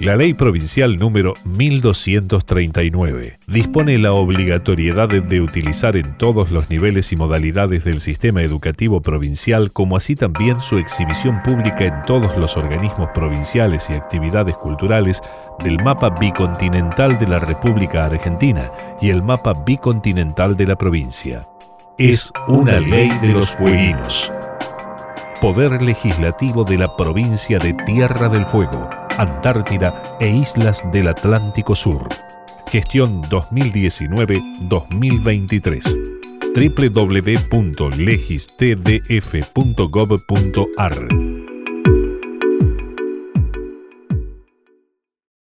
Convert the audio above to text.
La Ley Provincial número 1239 dispone la obligatoriedad de utilizar en todos los niveles y modalidades del sistema educativo provincial, como así también su exhibición pública en todos los organismos provinciales y actividades culturales, del mapa bicontinental de la República Argentina y el mapa bicontinental de la provincia. Es una ley de los fueguinos. Poder Legislativo de la provincia de Tierra del Fuego, Antártida e Islas del Atlántico Sur. Gestión 2019-2023. www.legistdf.gov.ar